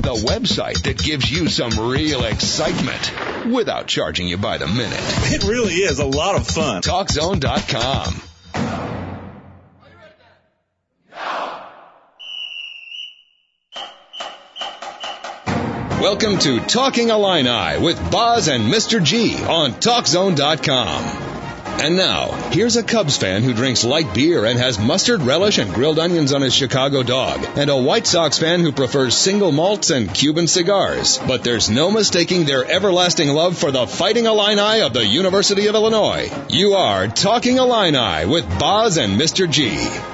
with a website that gives you some real excitement without charging you by the minute. It really is a lot of fun. TalkZone.com. Welcome to Talking Illini with Boz and Mr. G on TalkZone.com. And now, here's a Cubs fan who drinks light beer and has mustard relish and grilled onions on his Chicago dog, and a White Sox fan who prefers single malts and Cuban cigars. But there's no mistaking their everlasting love for the Fighting Illini of the University of Illinois. You are Talking Illini with Boz and Mr. G.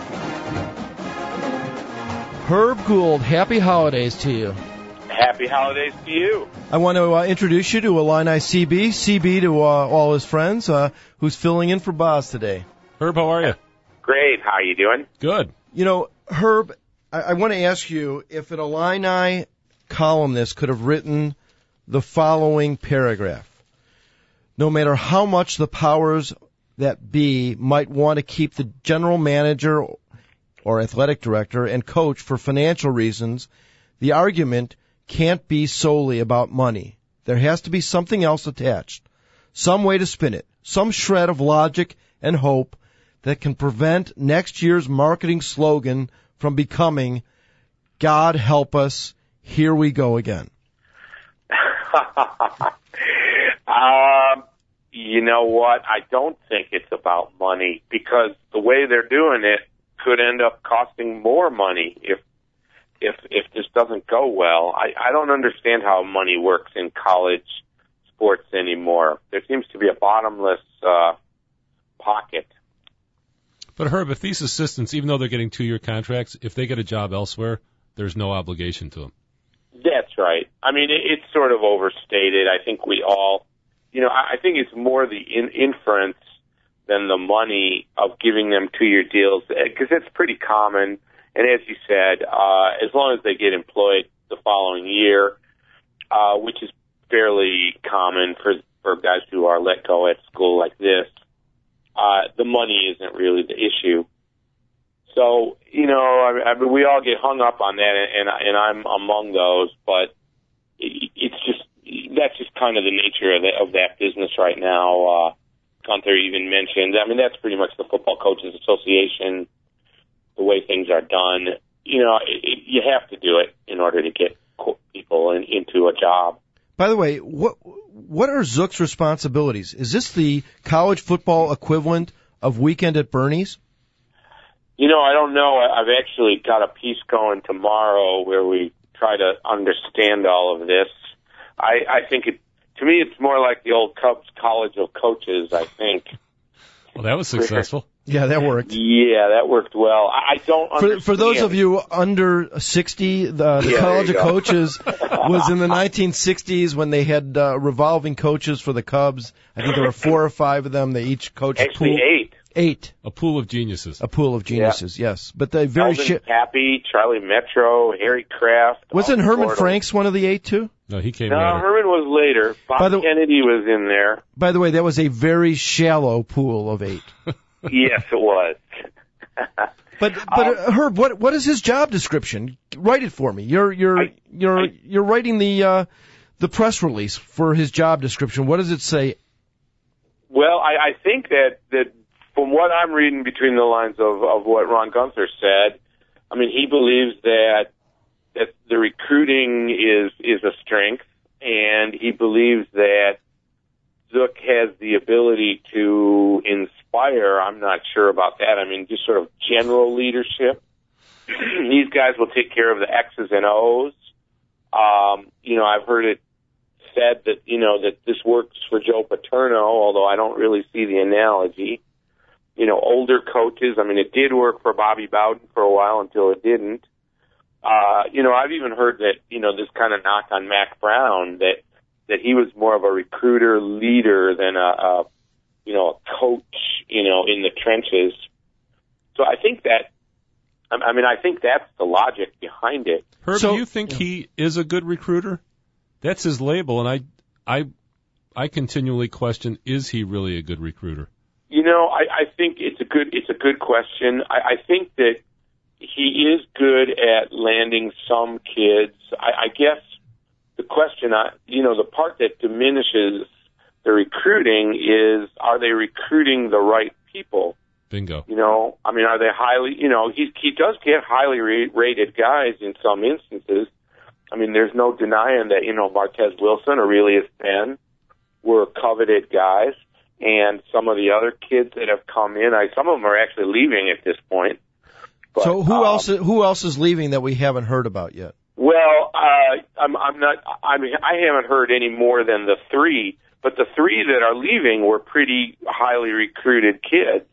Herb Gould, happy holidays to you. Happy holidays to you. I want to introduce you to Illini CB to all his friends, who's filling in for Boz today. Herb, how are you? Great. How are you doing? Good. You know, Herb, I want to ask you if an Illini columnist could have written the following paragraph. No matter how much the powers that be might want to keep the general manager or athletic director and coach for financial reasons, the argument can't be solely about money. There has to be something else attached, some way to spin it, some shred of logic and hope that can prevent next year's marketing slogan from becoming, God help us, here we go again. You know what? I don't think it's about money, because the way they're doing it could end up costing more money if this doesn't go well. I don't understand how money works in college sports anymore. There seems to be a bottomless pocket. But Herb, if these assistants, even though they're getting 2-year contracts, if they get a job elsewhere, there's no obligation to them. That's right. I mean, it's sort of overstated. I think we all, I think it's more the inference than the money of giving them 2-year deals, because it's pretty common. And as you said, as long as they get employed the following year, which is fairly common for guys who are let go at school like this, the money isn't really the issue. So, I mean, we all get hung up on that, and I'm among those, but that's just kind of the nature of that business right now. Gunther even mentioned, I mean, that's pretty much the Football Coaches Association, the way things are done. You have to do it in order to get people into a job. By the way, what are Zook's responsibilities? Is this the college football equivalent of Weekend at Bernie's? I don't know. I've actually got a piece going tomorrow where we try to understand all of this. I think to me, it's more like the old Cubs College of Coaches, I think. Well, that was successful. Yeah, that worked. Yeah, that worked well. I don't understand. For those of you under 60, the College of Coaches was in the 1960s when they had revolving coaches for the Cubs. I think there were 4 or 5 of them. They each coached actually 8. A pool of geniuses. A pool of geniuses, yes. But they very Happy, Charlie Metro, Harry Kraft. Wasn't Herman Franks one of the 8 too? No, he came later. No, Herman was later. Bob Kennedy was in there. By the way, that was a very shallow pool of 8. Yes, it was. But Herb, what is his job description? Write it for me. You're writing the press release for his job description. What does it say? Well, I think that from what I'm reading between the lines of what Ron Gunther said, I mean, he believes that the recruiting is a strength, and he believes that Zook has the ability to inspire. I'm not sure about that. I mean, just sort of general leadership. These guys will take care of the X's and O's. I've heard it said that, that this works for Joe Paterno, although I don't really see the analogy. Older coaches, I mean, it did work for Bobby Bowden for a while until it didn't. I've even heard that, this kind of knock on Mac Brown, that he was more of a recruiter leader than a coach, in the trenches. So I think I think that's the logic behind it. Herb, do you think he is a good recruiter? That's his label, and I continually question, is he really a good recruiter? I think it's a good question. I think that he is good at landing some kids. I guess the question, the part that diminishes the recruiting is, are they recruiting the right people? Bingo. Are they highly, he does get highly rated guys in some instances. I mean, there's no denying that, Martez Wilson, Aurelius Ben were coveted guys, and some of the other kids that have come in, some of them are actually leaving at this point. But, so who else is leaving that we haven't heard about yet? Well, I haven't heard any more than the three, but the three that are leaving were pretty highly recruited kids.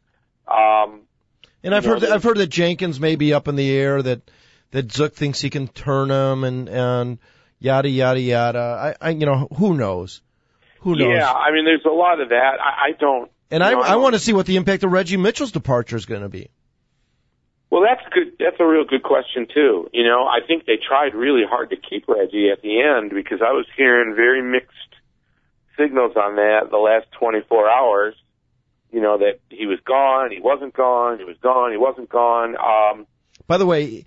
And I've heard that Jenkins may be up in the air, that Zook thinks he can turn him, and yada yada yada. Who knows? Who knows? Yeah, I mean, there's a lot of that. I don't. And I want to see what the impact of Reggie Mitchell's departure is going to be. Well, that's good. That's a real good question too. I think they tried really hard to keep Reggie at the end, because I was hearing very mixed signals on that the last 24 hours. That he was gone, he wasn't gone, he was gone, he wasn't gone. By the way,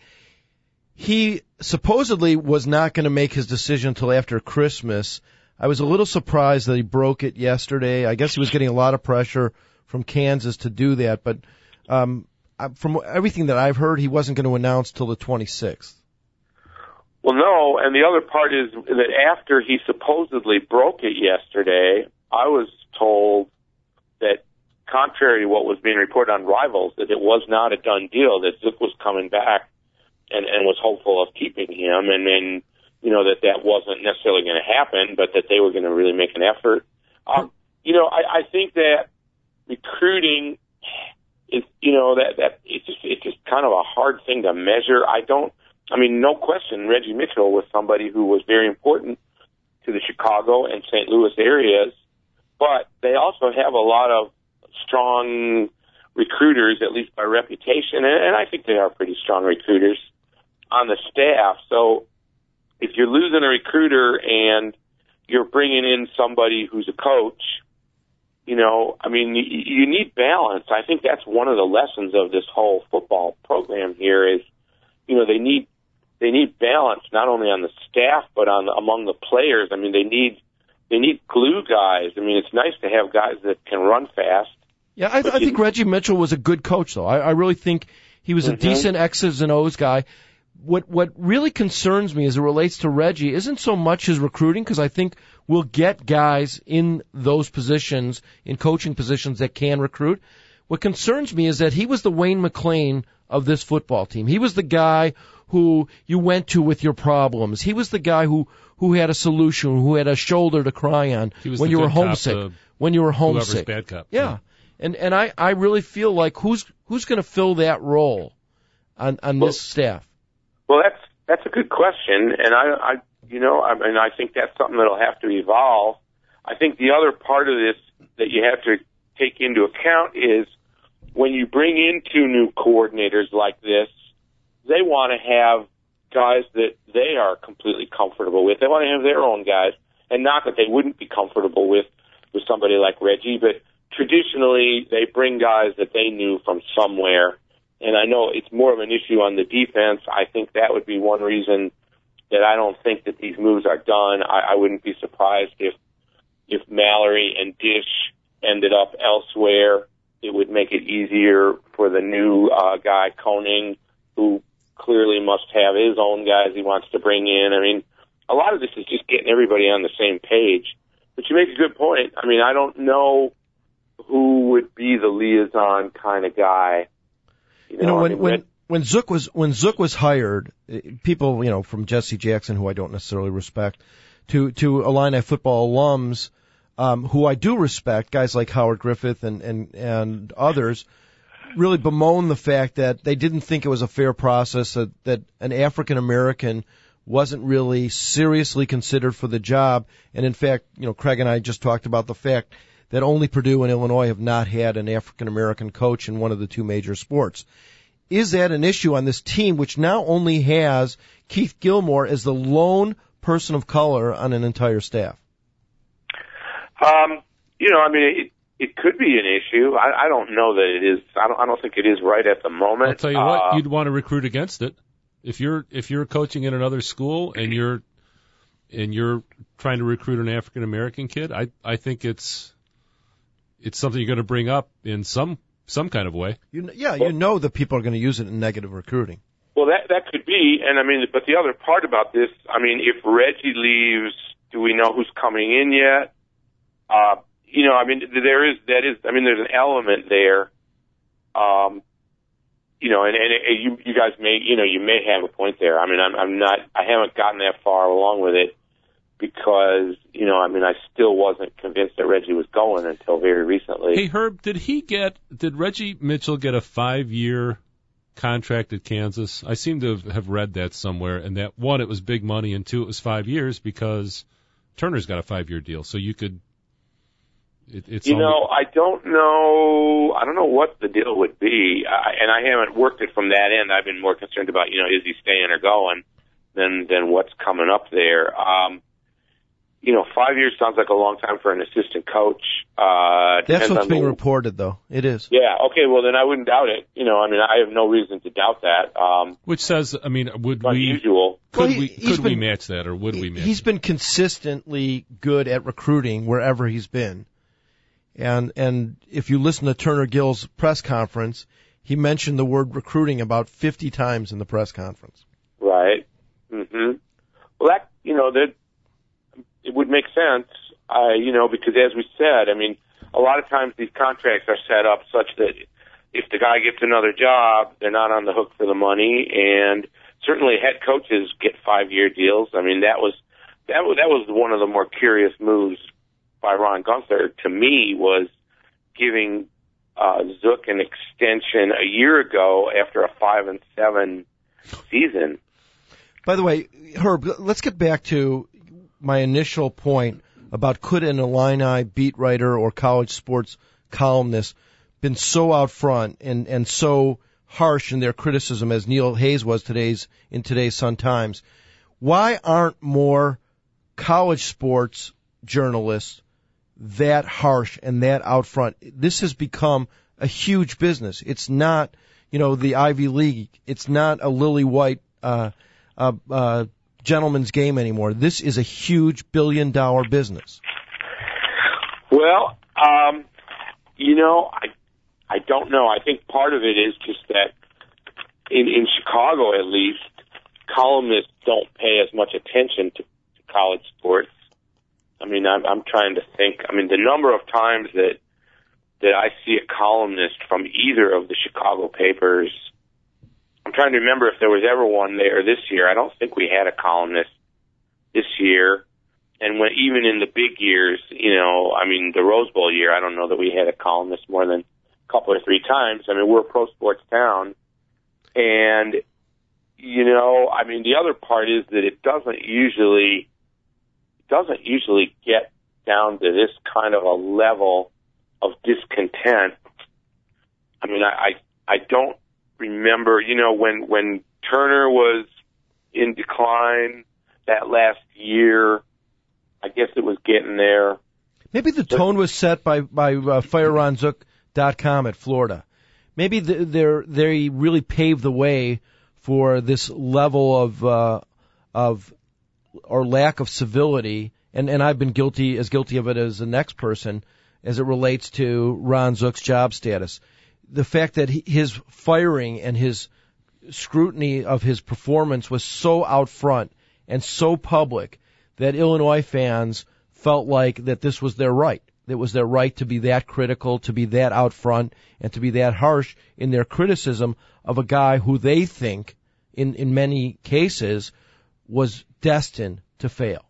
he supposedly was not going to make his decision until after Christmas. I was a little surprised that he broke it yesterday. I guess he was getting a lot of pressure from Kansas to do that, but from everything that I've heard, he wasn't going to announce till the 26th. Well, no, and the other part is that after he supposedly broke it yesterday, I was told that, contrary to what was being reported on Rivals, that it was not a done deal, that Zook was coming back and was hopeful of keeping him, and then, that wasn't necessarily going to happen, but that they were going to really make an effort. I think that recruiting is, it's just kind of a hard thing to measure. No question, Reggie Mitchell was somebody who was very important to the Chicago and St. Louis areas, but they also have a lot of strong recruiters, at least by reputation, and I think they are pretty strong recruiters on the staff. So if you're losing a recruiter and you're bringing in somebody who's a coach, you need balance. I think that's one of the lessons of this whole football program here is, they need balance not only on the staff but among the players. I mean, they need glue guys. I mean, it's nice to have guys that can run fast. Yeah, I think Reggie Mitchell was a good coach, though. I really think he was a decent X's and O's guy. What really concerns me as it relates to Reggie isn't so much his recruiting, because I think we'll get guys in those positions, in coaching positions, that can recruit. What concerns me is that he was the Wayne McClain of this football team. He was the guy who you went to with your problems. He was the guy who had a solution, who had a shoulder to cry on when you were homesick. When you were homesick. Bad cop. Yeah. And I really feel like who's going to fill that role on this staff? Well, that's a good question, and I think that's something that'll have to evolve. I think the other part of this that you have to take into account is when you bring in two new coordinators like this, they want to have guys that they are completely comfortable with. They want to have their own guys, and not that they wouldn't be comfortable with somebody like Reggie, but traditionally they bring guys that they knew from somewhere. And I know it's more of an issue on the defense. I think that would be one reason that I don't think that these moves are done. I wouldn't be surprised if Mallory and Dish ended up elsewhere. It would make it easier for the new guy, Koning, who clearly must have his own guys he wants to bring in. I mean, a lot of this is just getting everybody on the same page. But you make a good point. I mean, I don't know who would be the liaison kind of guy. When Zook was hired, people, from Jesse Jackson, who I don't necessarily respect, to Illini football alums, who I do respect, guys like Howard Griffith and others, really bemoan the fact that they didn't think it was a fair process, that an African American wasn't really seriously considered for the job. And in fact, Craig and I just talked about the fact that only Purdue and Illinois have not had an African American coach in one of the two major sports. Is that an issue on this team, which now only has Keith Gilmore as the lone person of color on an entire staff? it could be an issue. I don't know that it is. I don't think it is right at the moment. I'll tell you what, you'd want to recruit against it. If you're coaching in another school and you're trying to recruit an African American kid, I think it's something you're going to bring up in some kind of way. You know that people are going to use it in negative recruiting. Well, that could be, and I mean, but the other part about this, I mean, if Reggie leaves, do we know who's coming in yet? You know, I mean, there's an element there. You know, and you guys you may have a point there. I mean, I haven't gotten that far along with it because, you know, I mean, I still wasn't convinced that Reggie was going until very recently. Hey, Herb, did Reggie Mitchell get a 5-year contract at Kansas? I seem to have read that somewhere, and that one, it was big money, and two, it was 5 years because Turner's got a 5-year deal, so you could. I don't know. I don't know what the deal would be, and I haven't worked it from that end. I've been more concerned about, you know, is he staying or going, than what's coming up there. You know, 5 years sounds like a long time for an assistant coach. That's what's being reported, though. It is. Yeah. Okay. Well, then I wouldn't doubt it. You know, I mean, I have no reason to doubt that. Which says, I mean, would we? Unusual. Could we match that, or would we match? He's been consistently good at recruiting wherever he's been. And if you listen to Turner Gill's press conference, he mentioned the word recruiting about 50 times in the press conference. Right. Mm-hmm. Well, that, you know, that it would make sense, you know, because as we said, I mean, a lot of times these contracts are set up such that if the guy gets another job, they're not on the hook for the money, and certainly head coaches get 5-year deals. I mean, that was one of the more curious moves by Ron Gunther, to me, was giving Zook an extension a year ago after a 5-7 season. By the way, Herb, let's get back to my initial point about could an Illini beat writer or college sports columnist been so out front and so harsh in their criticism as Neil Hayes was in today's Sun-Times. Why aren't more college sports journalists that harsh and that out front? This has become a huge business. It's not, you know, the Ivy League. It's not a lily white gentleman's game anymore. This is a huge billion-dollar business. Well, you know, I don't know. I think part of it is just that in Chicago, at least, columnists don't pay as much attention to college sports. I mean, I'm trying to think. I mean, the number of times that I see a columnist from either of the Chicago papers, I'm trying to remember if there was ever one there this year. I don't think we had a columnist this year. And even in the big years, you know, I mean, the Rose Bowl year, I don't know that we had a columnist more than a couple or three times. I mean, we're a pro sports town. And, you know, I mean, the other part is that it doesn't usually get down to this kind of a level of discontent. I mean, I don't remember, you know, when Turner was in decline that last year, I guess it was getting there. Maybe the tone was set by FireRonZook.com at Florida. Maybe they really paved the way for this level of or lack of civility, and I've been guilty of it as the next person as it relates to Ron Zook's job status. The fact that his firing and his scrutiny of his performance was so out front and so public that Illinois fans felt like that this was their right. It was their right to be that critical, to be that out front, and to be that harsh in their criticism of a guy who they think, in many cases, was destined to fail.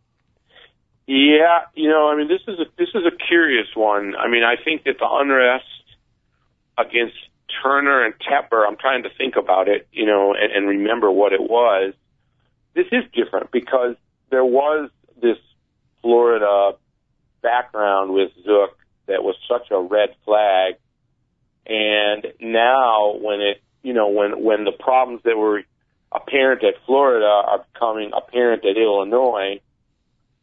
Yeah, you know, I mean, this is a curious one. I mean, I think that the unrest against Turner and Tepper, I'm trying to think about it, you know, and remember what it was. This is different because there was this Florida background with Zook that was such a red flag, and now when the problems that were apparent at Florida are becoming apparent at Illinois,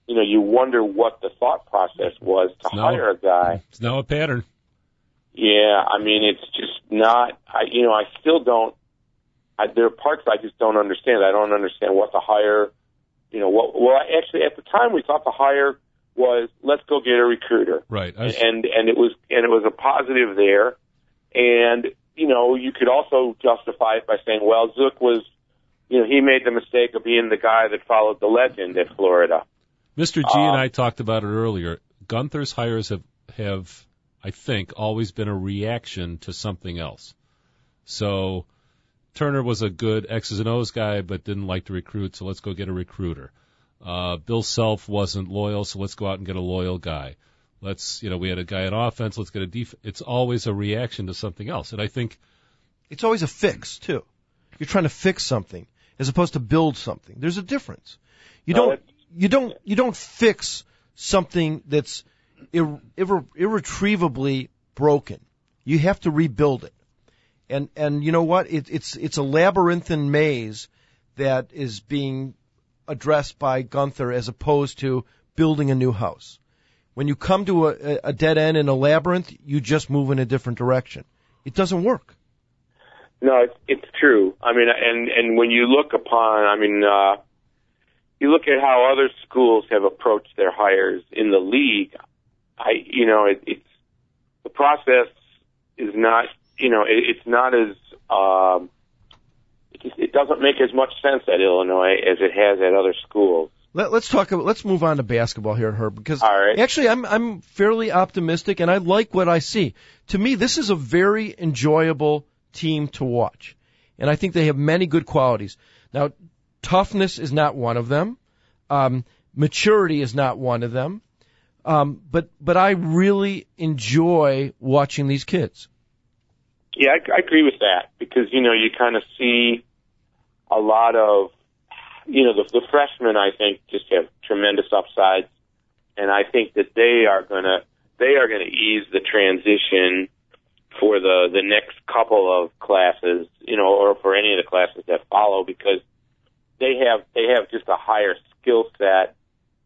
you wonder what the thought process was to hire a guy. It's now a pattern. Yeah, I mean, it's just not. I still don't. There are parts I just don't understand. I don't understand what the hire. Actually, at the time we thought the hire was let's go get a recruiter. Right. And it was a positive there, and you could also justify it by saying, well, Zook was, he made the mistake of being the guy that followed the legend at Florida. Mr. G and I talked about it earlier. Gunther's hires have, I think, always been a reaction to something else. So Turner was a good X's and O's guy, but didn't like to recruit, so let's go get a recruiter. Bill Self wasn't loyal, so let's go out and get a loyal guy. We had a guy on offense, let's get a defense. It's always a reaction to something else. And I think it's always a fix, too. You're trying to fix something as opposed to build something. There's a difference. You don't fix something that's irretrievably broken. You have to rebuild it. And you know what? It's a labyrinthine maze that is being addressed by Gunther as opposed to building a new house. When you come to a dead end in a labyrinth, you just move in a different direction. It doesn't work. No, it's true. I mean, and when you look upon, you look at how other schools have approached their hires in the league. It's the process is not, it's not as, it doesn't make as much sense at Illinois as it has at other schools. Let's move on to basketball here, Herb, because all right. Actually I'm fairly optimistic and I like what I see. To me, this is a very enjoyable team to watch. And I think they have many good qualities. Now, toughness is not one of them. Maturity is not one of them. But I really enjoy watching these kids. Yeah, I agree with that because, you kind of see a lot of, the freshmen, I think, just have tremendous upsides. And I think that they are going to ease the transition for the next couple of classes, or for any of the classes that follow because they have just a higher skill set.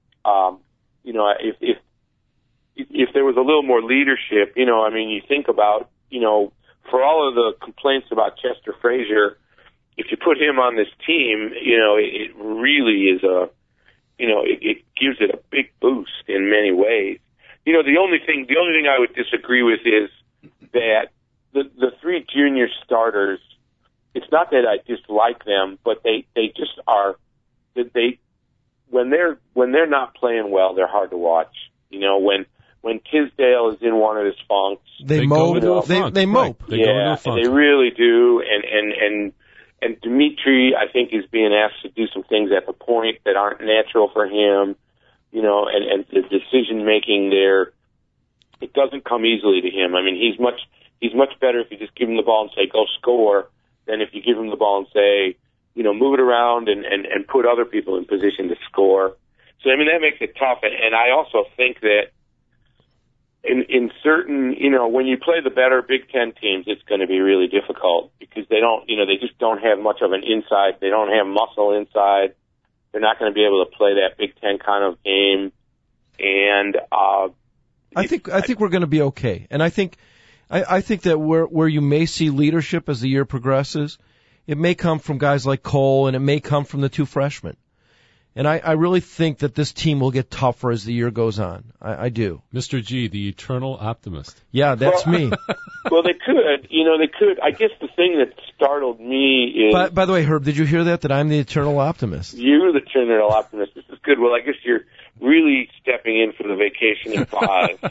If there was a little more leadership, you think about, for all of the complaints about Chester Frazier, if you put him on this team, it really is it gives it a big boost in many ways. The only thing I would disagree with is that the three junior starters, it's not that I dislike them, but they just are, when they're not playing well, they're hard to watch. When Tisdale is in one of his funks, they mope. They mope. Right. Yeah, they really do. And Dimitri, I think, is being asked to do some things at the point that aren't natural for him. And the decision making there, it doesn't come easily to him. I mean, he's much better if you just give him the ball and say go score than if you give him the ball and say, move it around and put other people in position to score. So that makes it tough. And I also think that in certain, when you play the better Big Ten teams, it's going to be really difficult because they don't, they just don't have much of an inside. They don't have muscle inside. They're not going to be able to play that Big Ten kind of game. And I think we're going to be okay. And I think that where you may see leadership as the year progresses, it may come from guys like Cole and it may come from the two freshmen. And I really think that this team will get tougher as the year goes on. I do. Mr. G, the eternal optimist. Yeah, that's me. Well, they could. They could. I guess the thing that startled me is... By the way, Herb, did you hear that I'm the eternal optimist? You're the eternal optimist. This is good. Well, I guess you're really stepping in for the vacation in 5.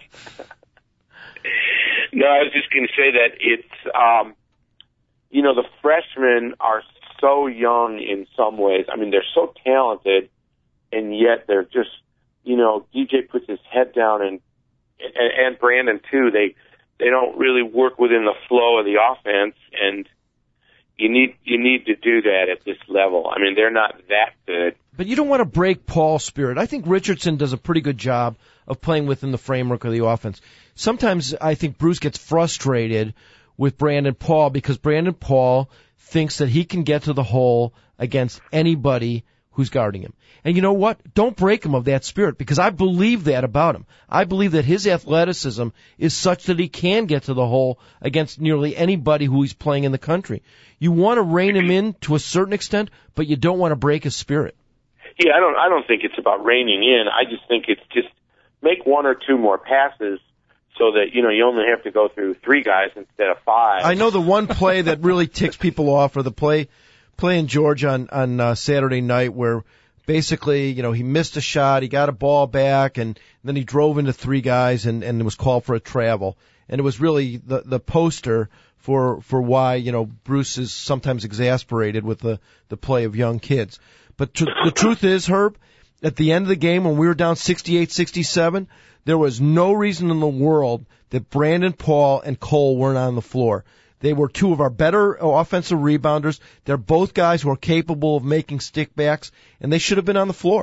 No, I was just going to say that it's... the freshmen are so young in some ways. I mean, they're so talented, and yet they're just, DJ puts his head down, and Brandon too. They don't really work within the flow of the offense, and you need to do that at this level. I mean, they're not that good. But you don't want to break Paul's spirit. I think Richardson does a pretty good job of playing within the framework of the offense. Sometimes I think Bruce gets frustrated with Brandon Paul because Brandon Paul thinks that he can get to the hole against anybody who's guarding him. And you know what? Don't break him of that spirit, because I believe that about him. I believe that his athleticism is such that he can get to the hole against nearly anybody who he's playing in the country. You want to rein him in to a certain extent, but you don't want to break his spirit. Yeah, I don't think it's about reining in. I just think it's just make one or two more passes so that, you only have to go through 3 guys instead of 5. I know the one play that really ticks people off, or the play in Georgia on Saturday night, where basically, he missed a shot, he got a ball back, and then he drove into 3 guys and it was called for a travel. And it was really the poster for why, Bruce is sometimes exasperated with the play of young kids. But the truth is, Herb, at the end of the game when we were down 68-67, there was no reason in the world that Brandon Paul and Cole weren't on the floor. They were 2 of our better offensive rebounders. They're both guys who are capable of making stickbacks, and they should have been on the floor.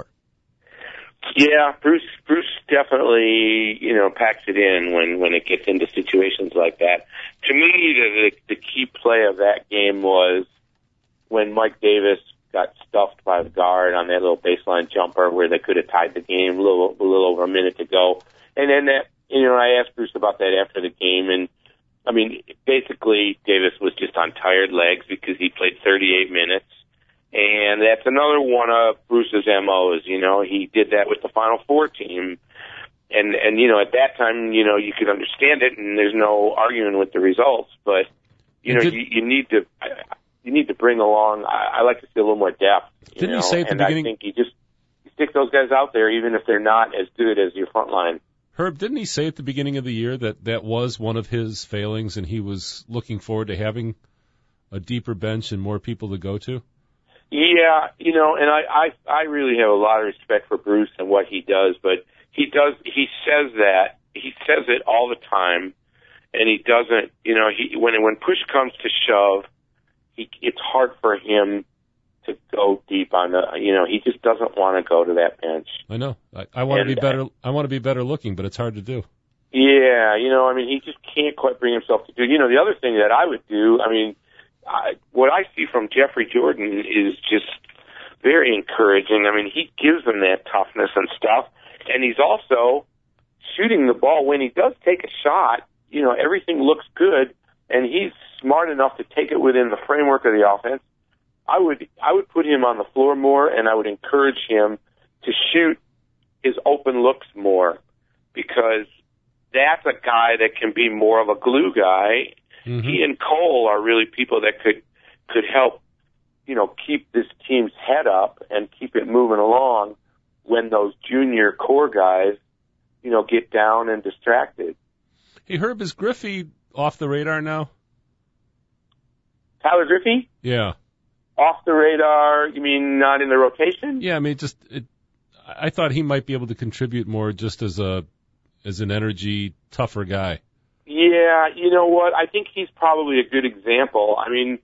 Yeah, Bruce definitely, packs it in when it gets into situations like that. To me, the key play of that game was when Mike Davis got stuffed by the guard on that little baseline jumper where they could have tied the game a little over a minute to go. And then I asked Bruce about that after the game, and I mean, basically Davis was just on tired legs because he played 38 minutes. And that's another one of Bruce's MOs, he did that with the Final Four team. And at that time, you could understand it, and there's no arguing with the results, but you need to bring along, I like to see a little more depth. Didn't he say at the beginning? I think you stick those guys out there, even if they're not as good as your front line. Herb, didn't he say at the beginning of the year that was one of his failings, and he was looking forward to having a deeper bench and more people to go to? Yeah, and I really have a lot of respect for Bruce and what he does, but he says it all the time, and he doesn't, when push comes to shove, it's hard for him to go deep on he just doesn't want to go to that bench. I know. I want to be better. I want to be better looking, but it's hard to do. Yeah, he just can't quite bring himself to do. The other thing that I would do, what I see from Jeffrey Jordan is just very encouraging. He gives them that toughness and stuff, and he's also shooting the ball when he does take a shot. Everything looks good, and he's smart enough to take it within the framework of the offense. I would put him on the floor more, and I would encourage him to shoot his open looks more, because that's a guy that can be more of a glue guy. Mm-hmm. He and Cole are really people that could help, keep this team's head up and keep it moving along when those junior core guys, get down and distracted. Hey, Herb, is Griffey off the radar now? Tyler Griffey? Yeah. Off the radar? You mean not in the rotation? Yeah, I thought he might be able to contribute more just as an energy, tougher guy. Yeah, you know what? I think he's probably a good example.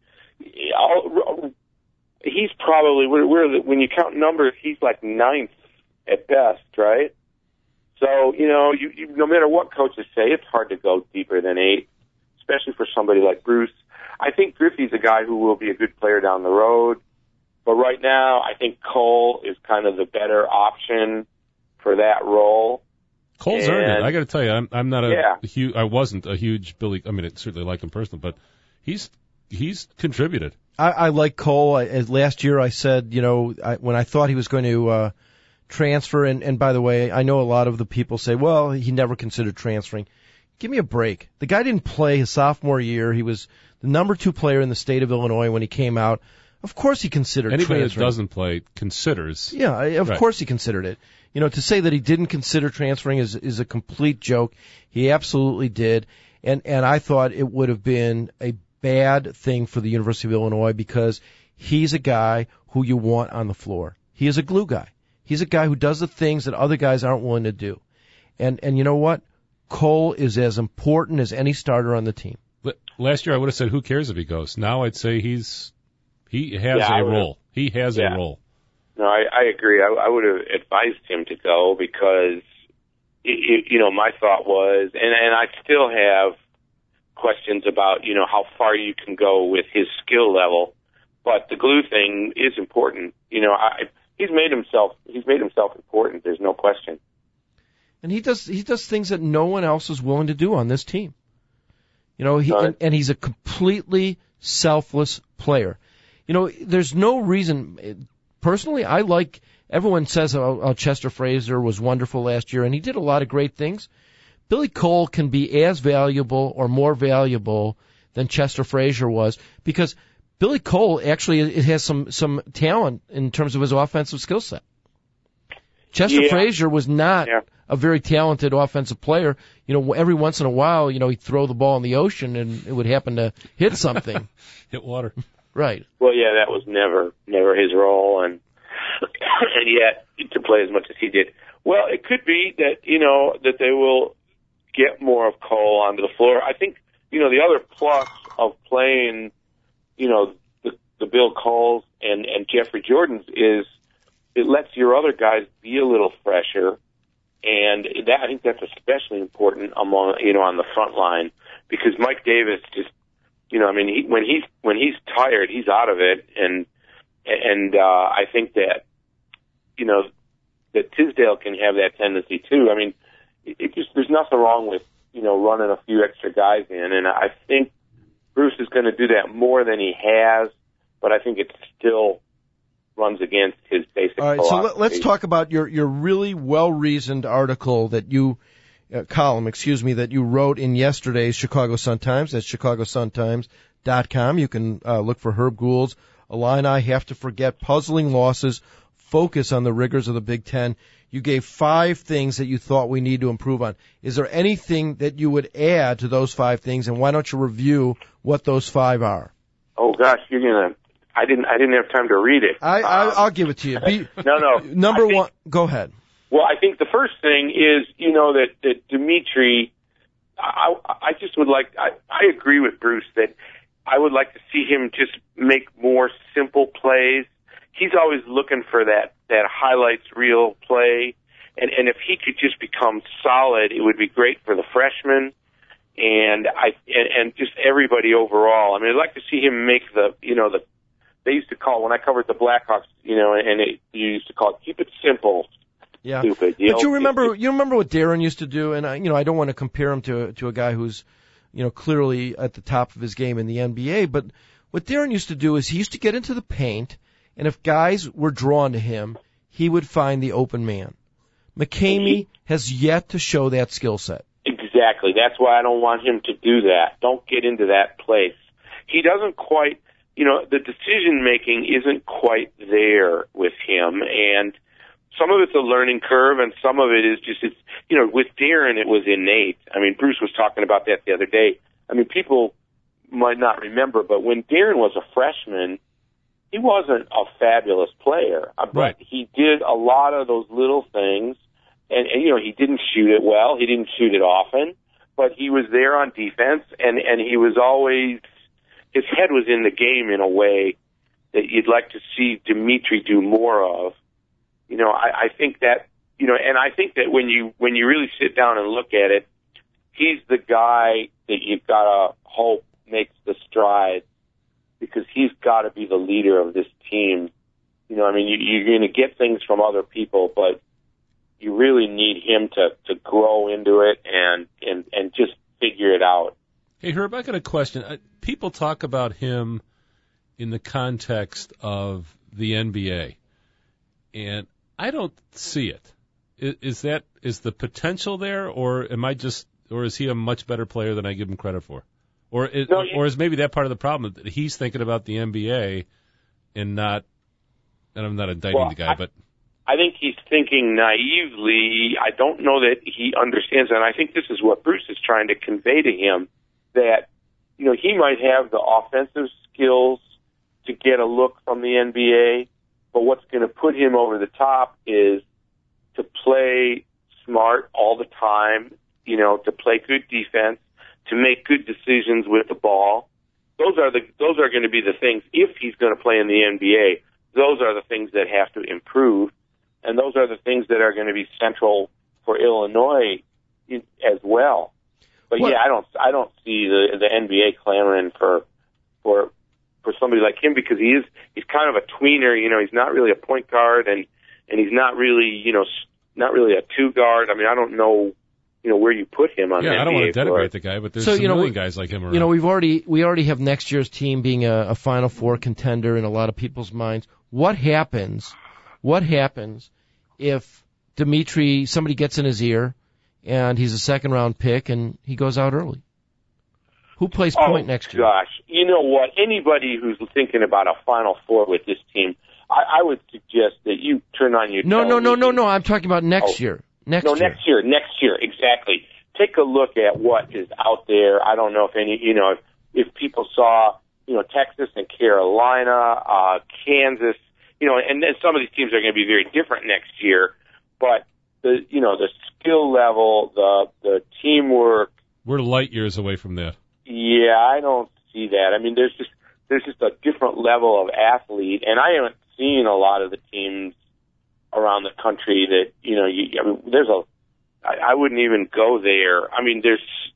He's probably, when you count numbers, he's like 9th at best, right? So, no matter what coaches say, it's hard to go deeper than 8, especially for somebody like Bruce. I think Griffey's a guy who will be a good player down the road, but right now I think Cole is kind of the better option for that role. Cole's earned it. I got to tell you, I'm not I wasn't a huge Billy. I certainly like him personally, but he's contributed. I like Cole. Last year I said, when I thought he was going to transfer, and by the way, I know a lot of the people say, well, he never considered transferring. Give me a break. The guy didn't play his sophomore year. He was the number 2 player in the state of Illinois when he came out. Of course he considered transferring. Anybody that doesn't play considers. Yeah, of course he considered it. To say that he didn't consider transferring is a complete joke. He absolutely did. And I thought it would have been a bad thing for the University of Illinois, because he's a guy who you want on the floor. He is a glue guy. He's a guy who does the things that other guys aren't willing to do. And you know what? Cole is as important as any starter on the team. Last year I would have said, who cares if he goes? Now I'd say he has a role. He has a role. No, I agree. I would have advised him to go because, my thought was, and I still have questions about, how far you can go with his skill level, but the glue thing is important. he's made himself important. There's no question. And he does things that no one else is willing to do on this team. You know, and he's a completely selfless player. You know, there's no reason. Personally, everyone says Chester Frazier was wonderful last year, and he did a lot of great things. Billy Cole can be as valuable or more valuable than Chester Frazier was, because Billy Cole actually has some talent in terms of his offensive skill set. Chester Frazier was not a very talented offensive player. You know, every once in a while, you know, he'd throw the ball in the ocean and it would happen to hit something. Hit water. Right. Well, yeah, that was never his role, and yet to play as much as he did. Well, it could be that, you know, that they will get more of Cole onto the floor. I think, you know, the other plus of playing, you know, the Bill Coles and Jeffrey Jordans is it lets your other guys be a little fresher, and I think that's especially important on the front line, because Mike Davis just, you know, I mean, when he's tired, he's out of it, and I think that, you know, that Tisdale can have that tendency too. I mean, there's nothing wrong with, you know, running a few extra guys in, and I think Bruce is going to do that more than he has, but I think it still runs against his basic philosophy. All right, so let's talk about your really well-reasoned article that you that you wrote in yesterday's Chicago Sun-Times. That's chicagosuntimes.com. You can look for Herb Gould's Illini Have to Forget Puzzling Losses, Focus on the Rigors of the Big Ten. You gave 5 things that you thought we need to improve on. Is there anything that you would add to those 5 things, and why don't you review what those 5 are? Oh gosh, I didn't have time to read it. I'll give it to you. No. Number one, go ahead. Well, I think the first thing is, you know, that Dimitri, I just would like, I agree with Bruce that I would like to see him just make more simple plays. He's always looking for that highlights reel play, and if he could just become solid, it would be great for the freshmen and just everybody overall. I mean, I'd like to see him make they used to call, when I covered the Blackhawks, you know, and you used to call it, keep it simple. Yeah. Stupid. But you remember what Darren used to do, and I don't want to compare him to a guy who's, you know, clearly at the top of his game in the NBA, but what Darren used to do is he used to get into the paint, and if guys were drawn to him, he would find the open man. McCamey has yet to show that skill set. Exactly. That's why I don't want him to do that. Don't get into that place. He doesn't quite, you know, the decision making isn't quite there with him, and some of it's a learning curve, and some of it is just, it's, you know, with Darren it was innate. I mean, Bruce was talking about that the other day. I mean, people might not remember, but when Darren was a freshman, he wasn't a fabulous player, but he did a lot of those little things, and you know, he didn't shoot it well, he didn't shoot it often, but he was there on defense, and he was always, his head was in the game in a way that you'd like to see Dimitri do more of. You know, I think that, you know, and I think that when you really sit down and look at it, he's the guy that you've got to hope makes the strides, because he's got to be the leader of this team. You know, I mean, you're going to get things from other people, but you really need him to grow into it and just figure it out. Hey, Herb, I got a question. People talk about him in the context of the NBA, and I don't see it. Is the potential there, or is he a much better player than I give him credit for? Or is maybe that part of the problem that he's thinking about the NBA and not, and I'm not indicting the guy, but I think he's thinking naively. I don't know that he understands that. And I think this is what Bruce is trying to convey to him, that, you know, he might have the offensive skills to get a look from the NBA, but what's going to put him over the top is to play smart all the time, you know, to play good defense, to make good decisions with the ball. Those are going to be the things, if he's going to play in the NBA, those are the things that have to improve, and those are the things that are going to be central for Illinois as well. But yeah, I don't see the NBA clamoring for for somebody like him because he's kind of a tweener. You know, he's not really a point guard and he's not really, not really a two guard. I mean, I don't know, where you put him on the NBA I don't want to floor. denigrate the guy, but there's some million guys like him around. We already have next year's team being a Final Four contender in a lot of people's minds. What happens if somebody gets in his ear and he's a second round pick and he goes out early? Who plays point next year? Gosh, you know what? Anybody who's thinking about a Final Four with this team, I would suggest that you turn on your television. No. I'm talking about next year. Next year, exactly. Take a look at what is out there. I don't know if if people saw, Texas and Carolina, Kansas, and then some of these teams are going to be very different next year. But the skill level, the teamwork. We're light years away from that. Yeah, I don't see that. I mean, there's just a different level of athlete, and I haven't seen a lot of the teams around the country that, I wouldn't even go there. I mean,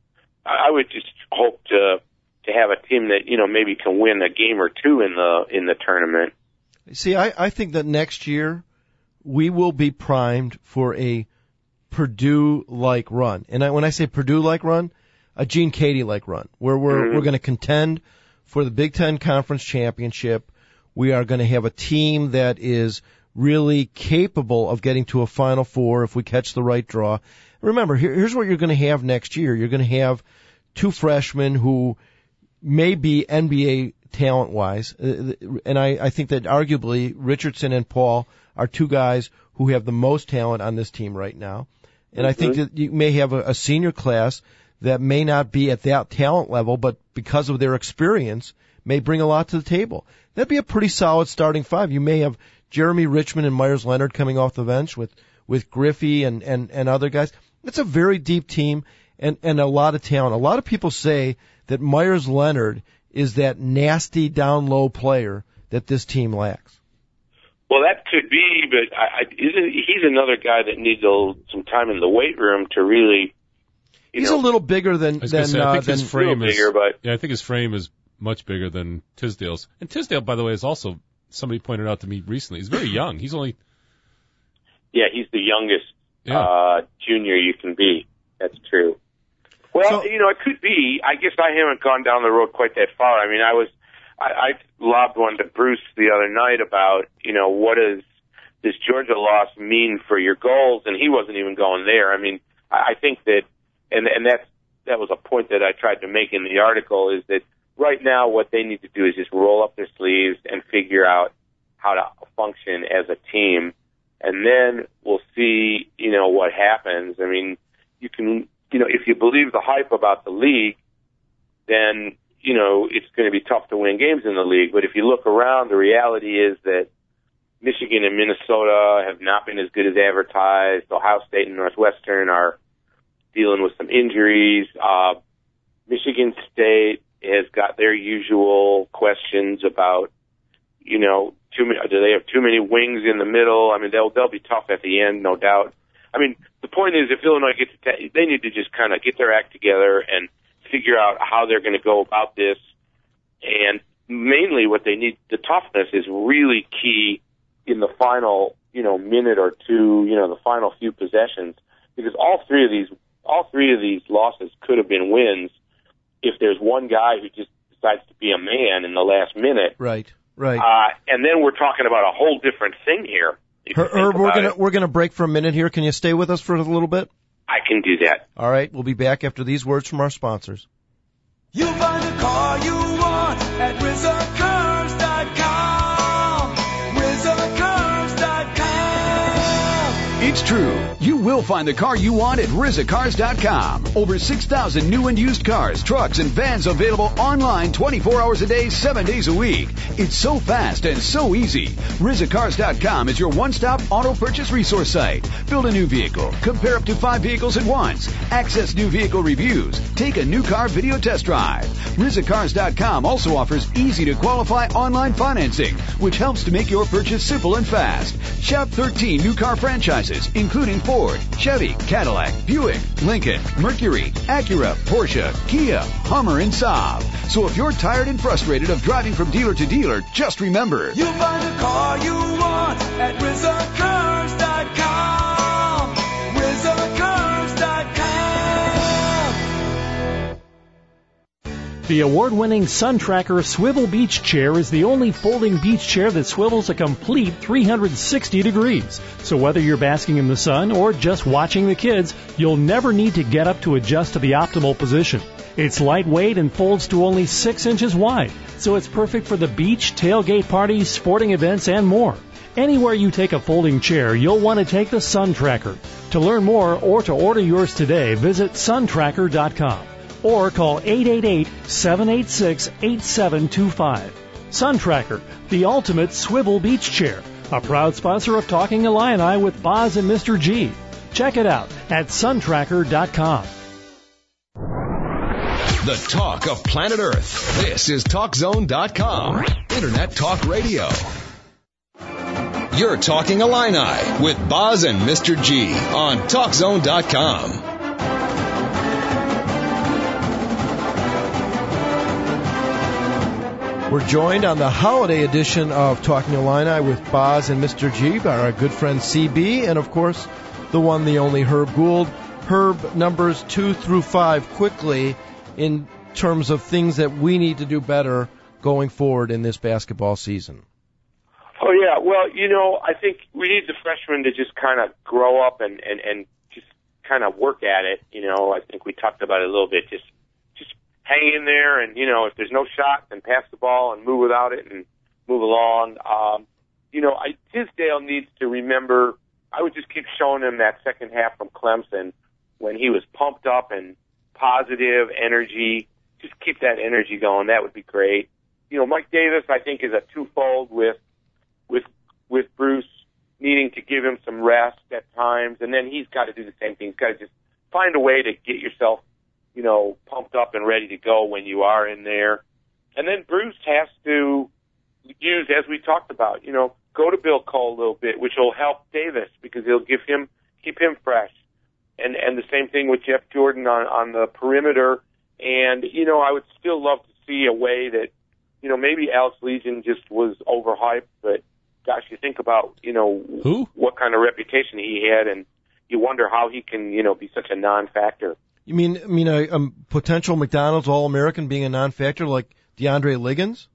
I would just hope to have a team that, maybe can win a game or two in the tournament. See, I think that next year we will be primed for a Purdue-like run. And when I say Purdue-like run, a Gene Katie-like run, where we're going to contend for the Big Ten Conference Championship. We are going to have a team that is really capable of getting to a Final Four if we catch the right draw. Remember, here's what you're going to have next year. You're going to have two freshmen who may be NBA talent-wise, and I think that arguably Richardson and Paul are two guys who have the most talent on this team right now. And I think that you may have a senior class that may not be at that talent level, but because of their experience, may bring a lot to the table. That'd be a pretty solid starting five. You may have Jeremy Richmond and Myers Leonard coming off the bench with Griffey and other guys. It's a very deep team and a lot of talent. A lot of people say that Myers Leonard is that nasty down low player that this team lacks. Well, that could be, but he's another guy that needs some time in the weight room to really. He's a little bigger than. I think his frame is bigger, but I think his frame is much bigger than Tisdale's. And Tisdale, by the way, is also, somebody pointed out to me recently, he's very young. He's only. Yeah, he's the youngest junior you can be. That's true. Well, it could be. I guess I haven't gone down the road quite that far. I mean, I lobbed one to Bruce the other night about, what does this Georgia loss mean for your goals? And he wasn't even going there. I mean, I think that, and that was a point that I tried to make in the article, is that right now what they need to do is just roll up their sleeves and figure out how to function as a team. And then we'll see, what happens. I mean, you can, if you believe the hype about the league, then, it's going to be tough to win games in the league. But if you look around, the reality is that Michigan and Minnesota have not been as good as advertised. Ohio State and Northwestern are dealing with some injuries. Michigan State has got their usual questions about, do they have too many wings in the middle? I mean, they'll be tough at the end, no doubt. I mean, the point is, if Illinois they need to just kind of get their act together and figure out how they're going to go about this. And mainly what they need, the toughness is really key in the final, minute or two, the final few possessions, because all three of these losses could have been wins if there's one guy who just decides to be a man in the last minute. Right. And then we're talking about a whole different thing here. Herb, we're gonna break for a minute here. Can you stay with us for a little bit? I can do that. All right, we'll be back after these words from our sponsors. You'll find the car you want at RZACars.com. RZACars.com. It's true. You will find the car you want at RZACars.com. Over 6,000 new and used cars, trucks, and vans available online 24 hours a day, 7 days a week. It's so fast and so easy. RZACars.com is your one-stop auto purchase resource site. Build a new vehicle. Compare up to 5 vehicles at once. Access new vehicle reviews. Take a new car video test drive. RZACars.com also offers easy-to-qualify online financing, which helps to make your purchase simple and fast. Shop 13 new car franchises dealers, including Ford, Chevy, Cadillac, Buick, Lincoln, Mercury, Acura, Porsche, Kia, Hummer, and Saab. So if you're tired and frustrated of driving from dealer to dealer, just remember, You'll find the car you want at RZACars.com. RZACars.com. The award-winning Sun Tracker Swivel Beach Chair is the only folding beach chair that swivels a complete 360 degrees. So whether you're basking in the sun or just watching the kids, you'll never need to get up to adjust to the optimal position. It's lightweight and folds to only 6 inches wide, so it's perfect for the beach, tailgate parties, sporting events, and more. Anywhere you take a folding chair, you'll want to take the Sun Tracker. To learn more or to order yours today, visit suntracker.com. or call 888-786-8725. Sun Tracker, the ultimate swivel beach chair, a proud sponsor of Talking Illini with Boz and Mr. G. Check it out at suntracker.com. The talk of planet Earth. This is TalkZone.com. Internet talk radio. You're Talking Illini with Boz and Mr. G on TalkZone.com. We're joined on the holiday edition of Talking Illini with Boz and Mr. G by our good friend CB, and of course, the one, the only Herb Gould. Herb, numbers 2 through 5 quickly in terms of things that we need to do better going forward in this basketball season. Oh, yeah. Well, I think we need the freshmen to just kind of grow up and just kind of work at it. I think we talked about it a little bit. Just hang in there, and, if there's no shot, then pass the ball and move without it and move along. Tisdale needs to remember, I would just keep showing him that second half from Clemson when he was pumped up and positive energy. Just keep that energy going. That would be great. Mike Davis, I think, is a twofold with Bruce needing to give him some rest at times, and then he's got to do the same thing. He's got to just find a way to get yourself pumped up and ready to go when you are in there. And then Bruce has to use, as we talked about, go to Bill Cole a little bit, which will help Davis because he'll keep him fresh. And the same thing with Jeff Jordan on the perimeter. And, I would still love to see a way that, maybe Alex Legion just was overhyped, but gosh, you think about, Who? What kind of reputation he had, and you wonder how he can, be such a non-factor. You mean a potential McDonald's All-American being a non-factor like DeAndre Liggins?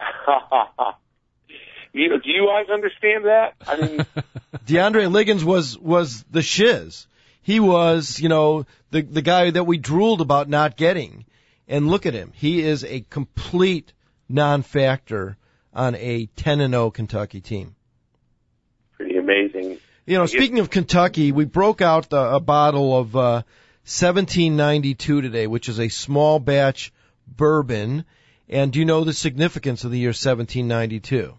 Do you guys understand that? I mean, DeAndre Liggins was the shiz. He was, the guy that we drooled about not getting. And look at him. He is a complete non-factor on a 10-0 Kentucky team. Pretty amazing. Speaking of Kentucky, we broke out a bottle of 1792 today, which is a small batch bourbon. And do you know the significance of the year 1792?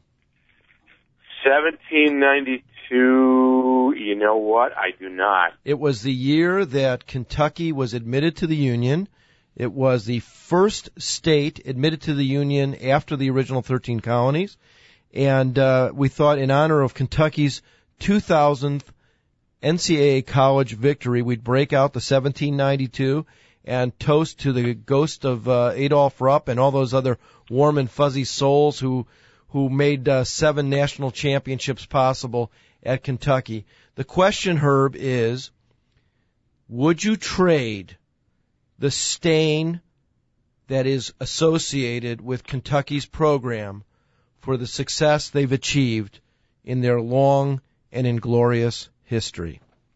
1792, you know what? I do not. It was the year that Kentucky was admitted to the Union. It was the first state admitted to the Union after the original 13 colonies. And we thought in honor of Kentucky's 2000th NCAA college victory, we'd break out the 1792 and toast to the ghost of Adolph Rupp and all those other warm and fuzzy souls who made 7 national championships possible at Kentucky. The question, Herb, is, would you trade the stain that is associated with Kentucky's program for the success they've achieved in their long and inglorious history?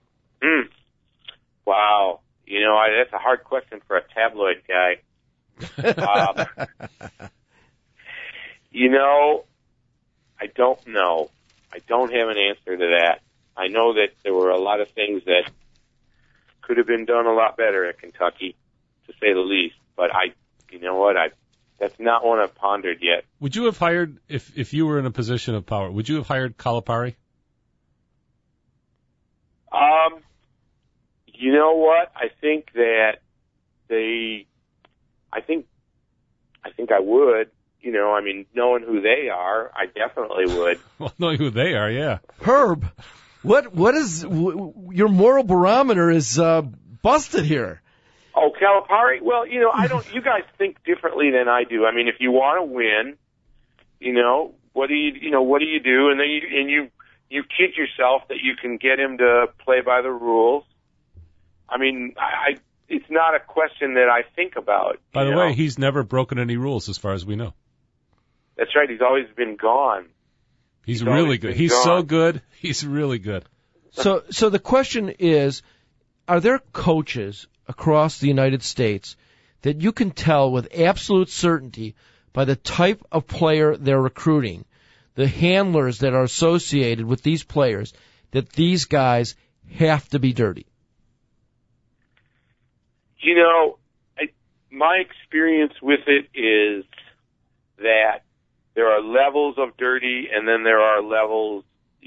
Wow. That's a hard question for a tabloid guy. I don't know. I don't have an answer to that. I know that there were a lot of things that could have been done a lot better at Kentucky, to say the least. But that's not one I've pondered yet. Would you have hired, if you were in a position of power, would you have hired Calipari? You know what? I think that I think I would. Knowing who they are, I definitely would. Well, knowing who they are, yeah. Herb, What is your moral barometer is busted here? Oh, Calipari? Well, you guys think differently than I do. I mean, if you want to win, what do you do? And then you kid yourself that you can get him to play by the rules. I mean, it's not a question that I think about. By the way, he's never broken any rules as far as we know. That's right. He's always been gone. He's really good. He's so good. He's really good. So the question is, are there coaches across the United States that you can tell with absolute certainty by the type of player they're recruiting, the handlers that are associated with these players, that these guys have to be dirty? My experience with it is that there are levels of dirty, and then there are levels.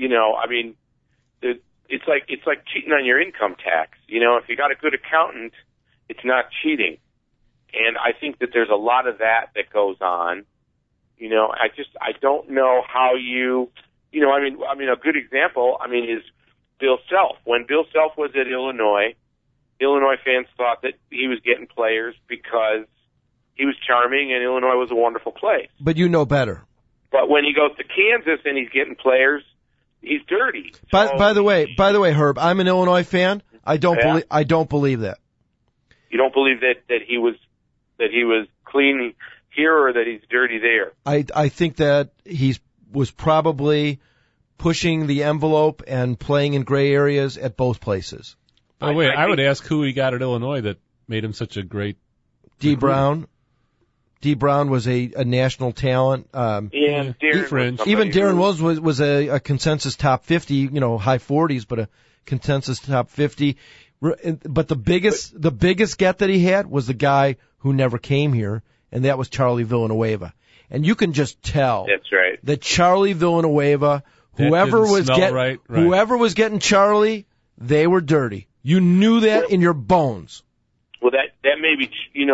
It's like cheating on your income tax. If you got a good accountant, it's not cheating. And I think that there's a lot of that goes on. I don't know how you. A good example. Is Bill Self. When Bill Self was at Illinois fans thought that he was getting players because he was charming and Illinois was a wonderful place. But you know better. But when he goes to Kansas and he's getting players, he's dirty. By the way, Herb, I'm an Illinois fan. I don't believe that. You don't believe that he was clean here or that he's dirty there? I think that was probably pushing the envelope and playing in gray areas at both places. By the way, I would ask who he got at Illinois that made him such a great D. Brown. D. Brown was a national talent. Darren Even Darren Wills was a consensus top 50, high 40s, but a consensus top 50. But the biggest get that he had was the guy who never came here, and that was Charlie Villanueva. And you can just tell. That's right. That Charlie Villanueva, whoever was getting Charlie, they were dirty. You knew that in your bones. Well, that may be,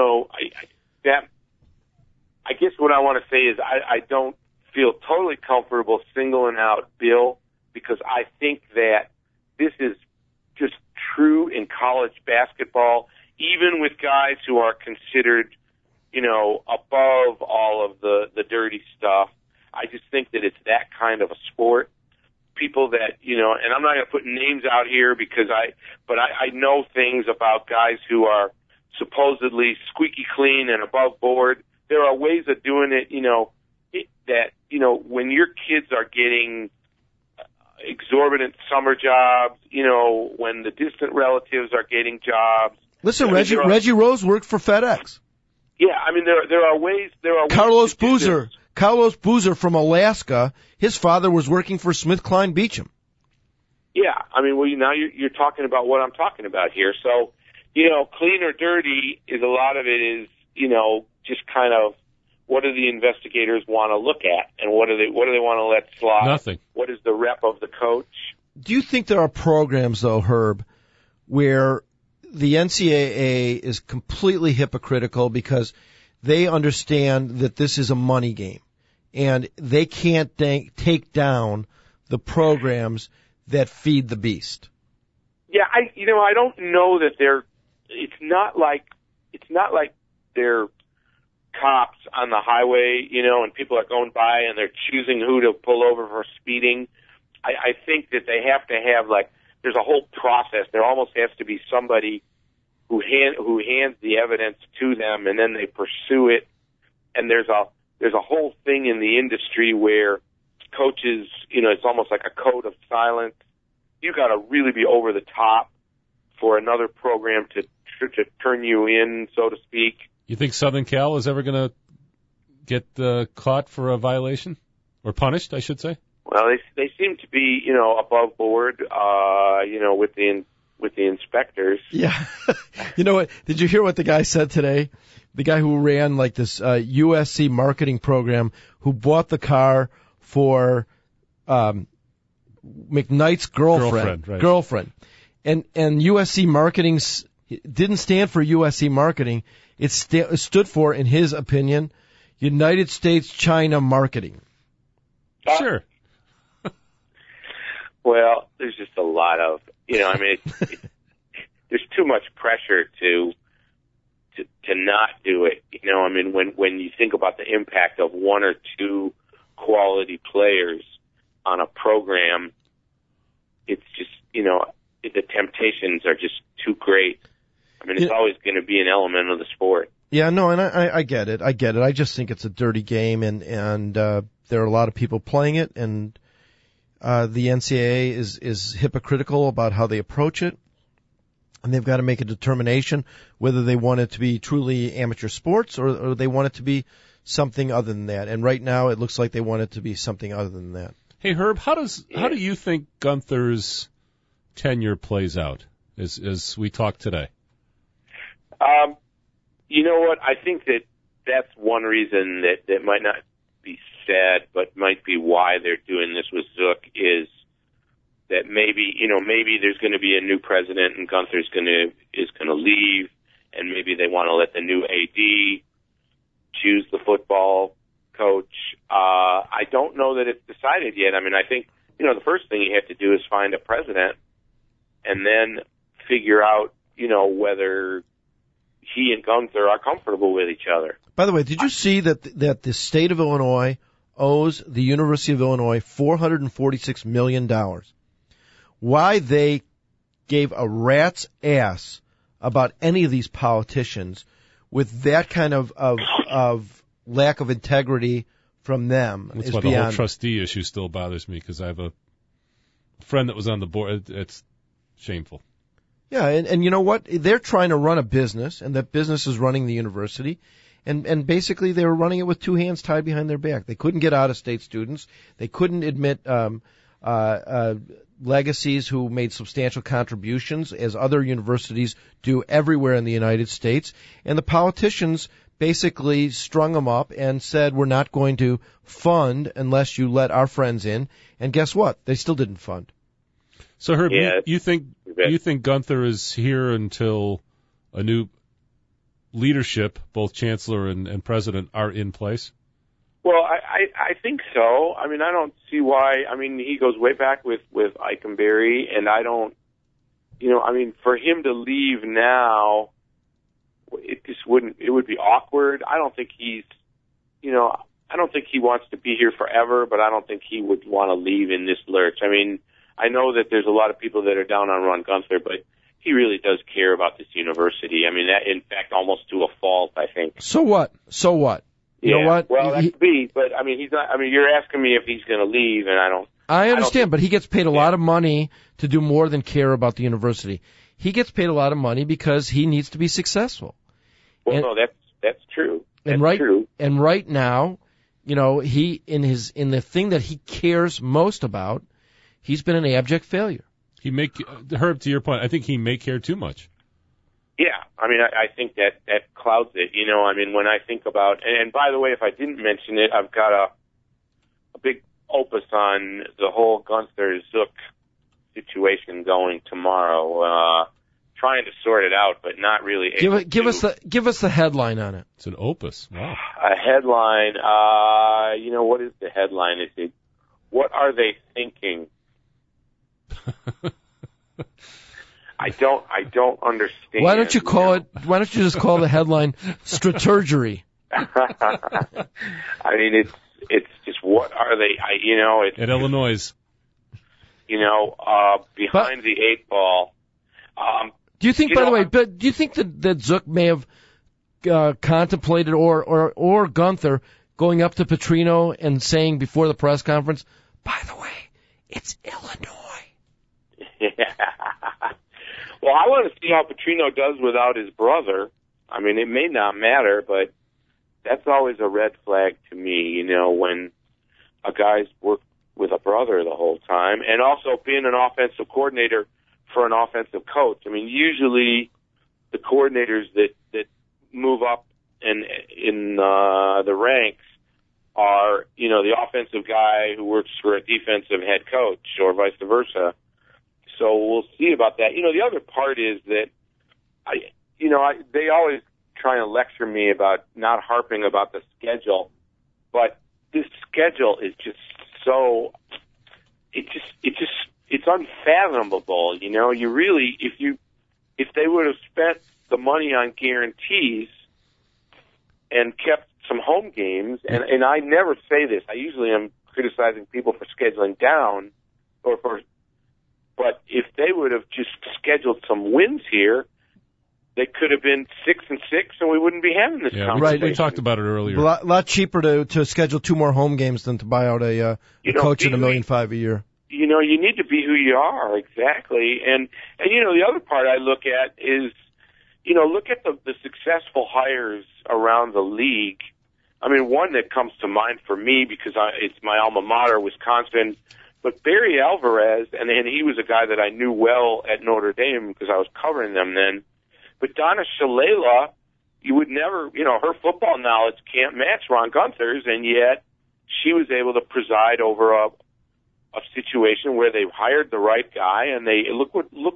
I guess what I want to say is I don't feel totally comfortable singling out Bill, because I think that this is just true in college basketball, even with guys who are considered, above all of the dirty stuff. I just think that it's that kind of a sport. People that, and I'm not going to put names out here but I know things about guys who are supposedly squeaky clean and above board. There are ways of doing it, when your kids are getting exorbitant summer jobs, when the distant relatives are getting jobs. Listen, Reggie Rose worked for FedEx. Yeah, there are ways. Carlos Boozer from Alaska, his father was working for SmithKline Beecham. Yeah, now you're talking about what I'm talking about here. So, clean or dirty is a lot of it is, just kind of what do the investigators want to look at, and what do they want to let slide? Nothing. What is the rep of the coach? Do you think there are programs, though, Herb, where the NCAA is completely hypocritical because they understand that this is a money game, and they can't take down the programs that feed the beast? Yeah, I don't know that it's not like they're cops on the highway, and people are going by and they're choosing who to pull over for speeding. I think that they have to have, there's a whole process. There almost has to be somebody who hands the evidence to them, and then they pursue it. And there's a whole thing in the industry where coaches, it's almost like a code of silence. You got to really be over the top for another program to turn you in, so to speak. You think Southern Cal is ever going to get caught for a violation, or punished, I should say? Well, they seem to be, above board, with the inspectors. Yeah. You know what? Did you hear what the guy said today? The guy who ran this USC marketing program, who bought the car for McKnight's girlfriend. Right. And USC marketing didn't stand for USC marketing. It stood for, in his opinion, United States China marketing. Sure. Well, there's just a lot of, I mean, there's too much pressure to not do it. I mean, when you think about the impact of one or two quality players on a program, it's just, the temptations are just too great. I mean, it's always going to be an element of the sport. Yeah, no, and I get it. I get it. I just think it's a dirty game, and there are a lot of people playing it, and the NCAA is hypocritical about how they approach it, and they've got to make a determination whether they want it to be truly amateur sports or they want it to be something other than that. And right now, it looks like they want it to be something other than that. Hey, Herb, how do you think Gunther's tenure plays out as we talk today? You know what? I think that's one reason that might not be said, but might be why they're doing this with Zook is that maybe there's going to be a new president and Gunther's is going to leave, and maybe they want to let the new AD choose the football coach. I don't know that it's decided yet. I mean, I think, the first thing you have to do is find a president and then figure out, whether he and Gunther are comfortable with each other. By the way, did you see that the state of Illinois owes the University of Illinois $446 million? Why they gave a rat's ass about any of these politicians with that kind of lack of integrity from them. That's why the whole trustee issue still bothers me, because I have a friend that was on the board. It's shameful. Yeah, and you know what? They're trying to run a business, and that business is running the university, and basically they were running it with two hands tied behind their back. They couldn't get out-of-state students. They couldn't admit legacies who made substantial contributions, as other universities do everywhere in the United States. And the politicians basically strung them up and said, we're not going to fund unless you let our friends in. And guess what? They still didn't fund. So, Herb, you think Gunther is here until a new leadership, both chancellor and president, are in place? Well, I think so. I mean, I don't see why. I mean, he goes way back with Eikenberry, and I don't, I mean, for him to leave now, it would be awkward. I don't think he's, I don't think he wants to be here forever, but I don't think he would want to leave in this lurch. I mean, I know that there's a lot of people that are down on Ron Gunther, but he really does care about this university. I mean, that, in fact, almost to a fault, I think. So what? You know what? Well, that could be, but I mean, he's not. I mean, you're asking me if he's going to leave, and I don't. I understand, but he gets paid a lot of money to do more than care about the university. He gets paid a lot of money because he needs to be successful. Well, no, that's true. That's true. And right now, he in the thing that he cares most about, he's been an abject failure. Herb, to your point, I think he may care too much. Yeah, I mean, I think that clouds it. I mean, when I think about, and by the way, if I didn't mention it, I've got a big opus on the whole Gunther Zook situation going tomorrow. Trying to sort it out, but not really. Give us the headline on it. It's an opus. Wow. A headline. What is the headline? Is it, what are they thinking? I don't understand. Why don't you just call the headline strategery? I mean, it's just, what are they? At Illinois. Behind the eight ball. Do you think, by the way, do you think that Zook may have contemplated or Gunther going up to Petrino and saying before the press conference, by the way, it's Illinois? Yeah. Well, I want to see how Petrino does without his brother. I mean, it may not matter, but that's always a red flag to me, when a guy's worked with a brother the whole time, and also being an offensive coordinator for an offensive coach. I mean, usually the coordinators that move up in the ranks are, the offensive guy who works for a defensive head coach or vice versa. So we'll see about that. The other part is that they always try and lecture me about not harping about the schedule, but this schedule is just so, it it's unfathomable. You know, you really, if they would have spent the money on guarantees and kept some home games, and I never say this, I usually am criticizing people for scheduling down, but if they would have just scheduled some wins here, they could have been 6-6, and we wouldn't be having this conversation. Right, we talked about it earlier. A lot cheaper to schedule 2 more home games than to buy out a coach at $1.5 million a year. You know, you need to be who you are, exactly. And you know, the other part I look at is, you know, look at the successful hires around the league. I mean, one that comes to mind for me, because it's my alma mater, Wisconsin, but Barry Alvarez, and he was a guy that I knew well at Notre Dame because I was covering them then. But Donna Shalala, you would never, you know, her football knowledge can't match Ron Gunther's, and yet she was able to preside over a situation where they hired the right guy, and they look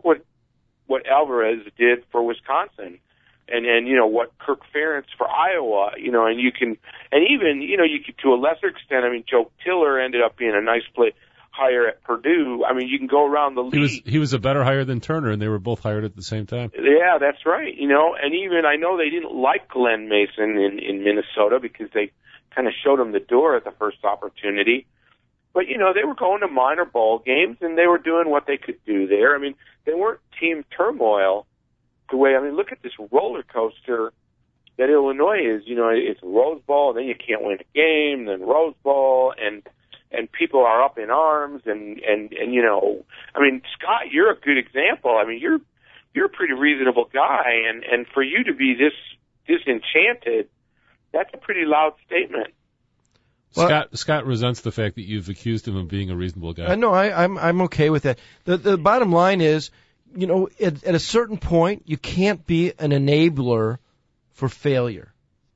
what Alvarez did for Wisconsin. And you know what Kirk Ferentz for Iowa, you know, and even you know, you could, to a lesser extent, I mean, Joe Tiller ended up being a nice hire at Purdue. I mean, you can go around the league. He was a better hire than Turner, and they were both hired at the same time. Yeah, that's right. You know, and even I know they didn't like Glenn Mason in Minnesota because they kind of showed him the door at the first opportunity. But you know, they were going to minor bowl games, and they were doing what they could do there. I mean, they weren't team turmoil. The way, I mean, look at this roller coaster that Illinois is. You know, it's Rose Bowl, then you can't win a game, then Rose Bowl, and people are up in arms, and you know, I mean, Scott, you're a good example. I mean, you're a pretty reasonable guy, and for you to be this disenchanted, that's a pretty loud statement. Scott resents the fact that you've accused him of being a reasonable guy. No, I'm okay with that. The bottom line is, you know, at a certain point, you can't be an enabler for failure.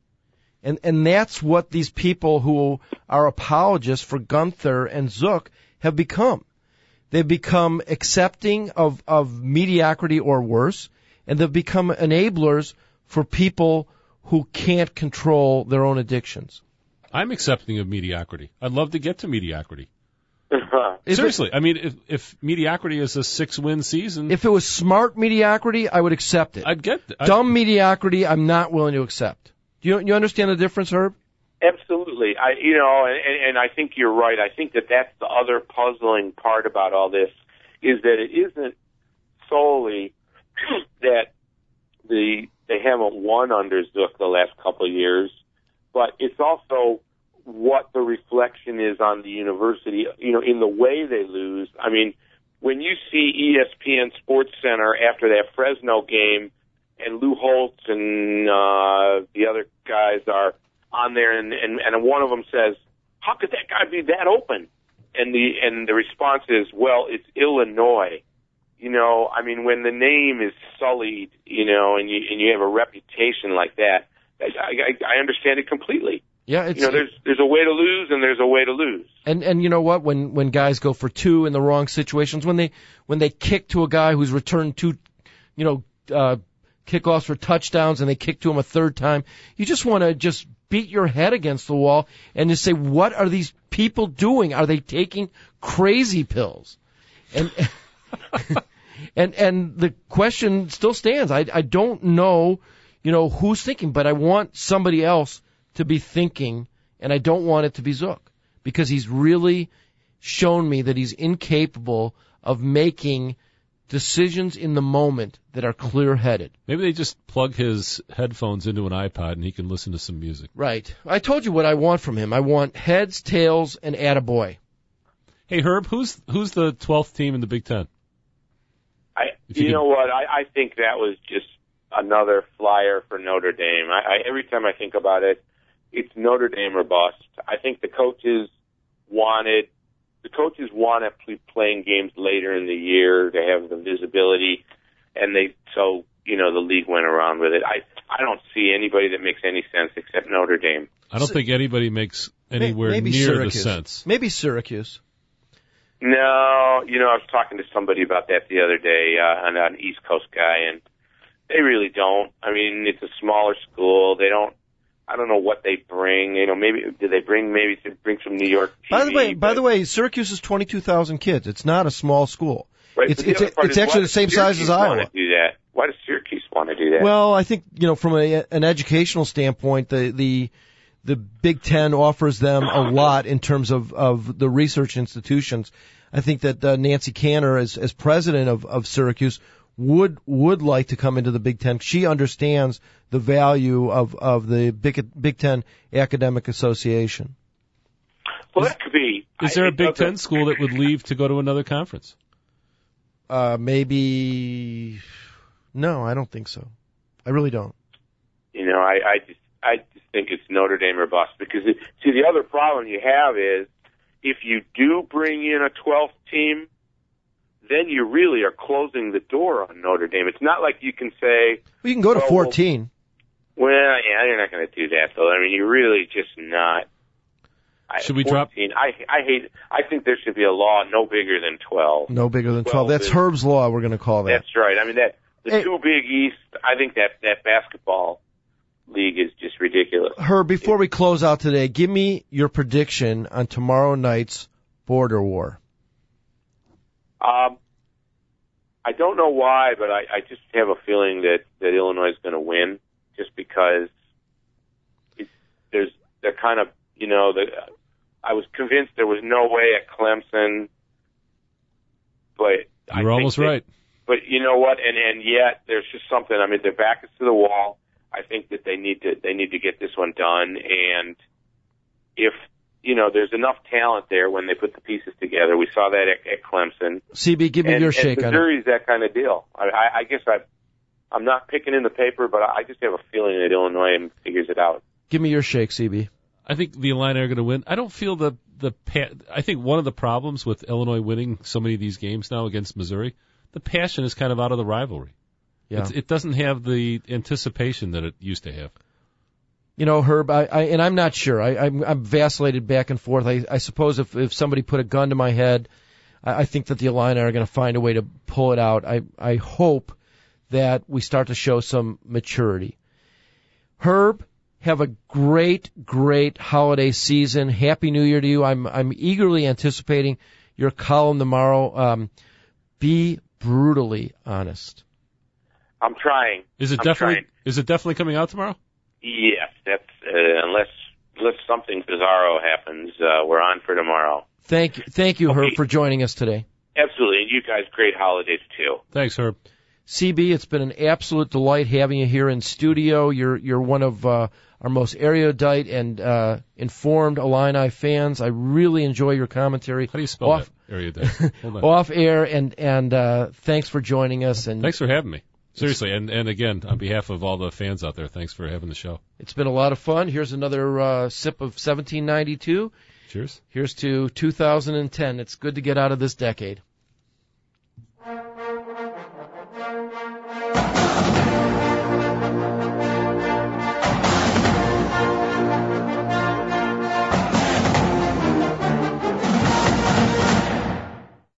And that's what these people who are apologists for Gunther and Zook have become. They've become accepting of mediocrity or worse, and they've become enablers for people who can't control their own addictions. I'm accepting of mediocrity. I'd love to get to mediocrity. Seriously, I mean, if mediocrity is a 6-win season... If it was smart mediocrity, I would accept it. I'd get that. Dumb mediocrity, I'm not willing to accept. You understand the difference, Herb? Absolutely. And I think you're right. I think that's the other puzzling part about all this, is that it isn't solely that they haven't won under Zook the last couple of years, but it's also what the reflection is on the university, you know, in the way they lose. I mean, when you see ESPN Sports Center after that Fresno game, and Lou Holtz and the other guys are on there, and one of them says, "How could that guy be that open?" And the response is, "Well, it's Illinois." You know, I mean, when the name is sullied, you know, and you have a reputation like that, I understand it completely. Yeah, you know, there's a way to lose, and there's a way to lose. And you know what? When guys go for 2 in the wrong situations, when they kick to a guy who's returned 2, you know, kickoffs for touchdowns, and they kick to him a third time, you just want to just beat your head against the wall and just say, what are these people doing? Are they taking crazy pills? And and the question still stands. I don't know, you know, who's thinking, but I want somebody else to be thinking, and I don't want it to be Zook, because he's really shown me that he's incapable of making decisions in the moment that are clear-headed. Maybe they just plug his headphones into an iPod and he can listen to some music. Right. I told you what I want from him. I want heads, tails, and attaboy. Hey, Herb, who's the 12th team in the Big Ten? You know what? I think that was just another flyer for Notre Dame. Every time I think about it, it's Notre Dame or bust. I think the coaches want to be playing games later in the year to have the visibility, and so the league went around with it. I don't see anybody that makes any sense except Notre Dame. I don't think anybody makes anywhere maybe near Syracuse. the sense. Maybe Syracuse. No, I was talking to somebody about that the other day, an East Coast guy, and they really don't. I mean, it's a smaller school. They don't I don't know what they bring. Maybe do they bring some New York TV? By the way, Syracuse is 22,000 kids. It's not a small school. Right, it's actually the same size as Iowa. Why does Syracuse want to do that? Well, I think from an educational standpoint, the Big Ten offers them a lot in terms of the research institutions. I think that Nancy Cantor, as president of Syracuse, would like to come into the Big Ten. She understands the value of the Big Ten Academic Association. Well, that could be. Is there a Big Ten school that would leave to go to another conference? Maybe. No, I don't think so. I really don't. I just think it's Notre Dame or bust, because the other problem you have is if you do bring in a 12th team, then you really are closing the door on Notre Dame. It's not like you can say... Well, you can go to 14. Well, yeah, you're not going to do that, though. I mean, you're really just not... Should we 14, drop... I think there should be a law no bigger than 12. No bigger than 12. That's Herb's Law, we're going to call that. That's right. I mean, two Big East, I think that basketball league is just ridiculous. Herb, before we close out today, give me your prediction on tomorrow night's border war. I don't know why, but I just have a feeling that Illinois is going to win, just because they're kind of, I was convinced there was no way at Clemson, but you're almost right. But you know what? And yet there's just something. I mean, their back is to the wall. I think that they need to get this one done, and if there's enough talent there when they put the pieces together. We saw that at Clemson. CB, give me your shake on it. Missouri's that kind of deal. I guess I'm not picking in the paper, but I just have a feeling that Illinois figures it out. Give me your shake, CB. I think the Illini are going to win. I don't feel I think one of the problems with Illinois winning so many of these games now against Missouri, the passion is kind of out of the rivalry. Yeah. It doesn't have the anticipation that it used to have. Herb, I'm not sure. I'm vacillated back and forth. I suppose if somebody put a gun to my head, I think that the Illini are going to find a way to pull it out. I hope that we start to show some maturity. Herb, have a great holiday season. Happy New Year to you. I'm eagerly anticipating your column tomorrow. Be brutally honest. I'm trying. Is it definitely coming out tomorrow? Yes, that's unless something bizarro happens, we're on for tomorrow. Thank you, okay. Herb, for joining us today. Absolutely, and you guys, great holidays too. Thanks, Herb. CB, it's been an absolute delight having you here in studio. You're one of our most erudite and informed Illini fans. I really enjoy your commentary. How do you spell that? Erudite. Hold on. Off air, and thanks for joining us. And thanks for having me. Seriously, and again, on behalf of all the fans out there, thanks for having the show. It's been a lot of fun. Here's another sip of 1792. Cheers. Here's to 2010. It's good to get out of this decade.